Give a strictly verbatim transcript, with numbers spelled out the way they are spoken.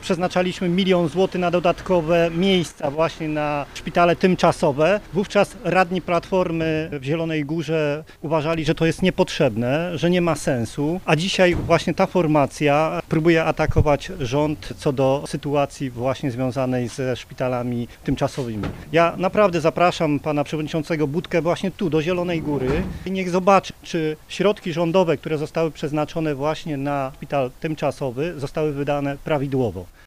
przeznaczaliśmy milion złotych na dodatkowe miejsca właśnie na szpitale tymczasowe. Wówczas radni Platformy w Zielonej Górze uważali, że to jest niepotrzebne, że nie ma sensu, a dzisiaj właśnie ta formacja próbuje atakować rząd co do sytuacji właśnie związanej ze szpitalami tymczasowymi. Ja naprawdę zapraszam pana przewodniczącego Budkę właśnie tu, do Zielonej Góry i niech zobaczy, czy środki rządowe, które zostały przeznaczone właśnie na szpital tymczasowy, zostały wydane prawidłowo.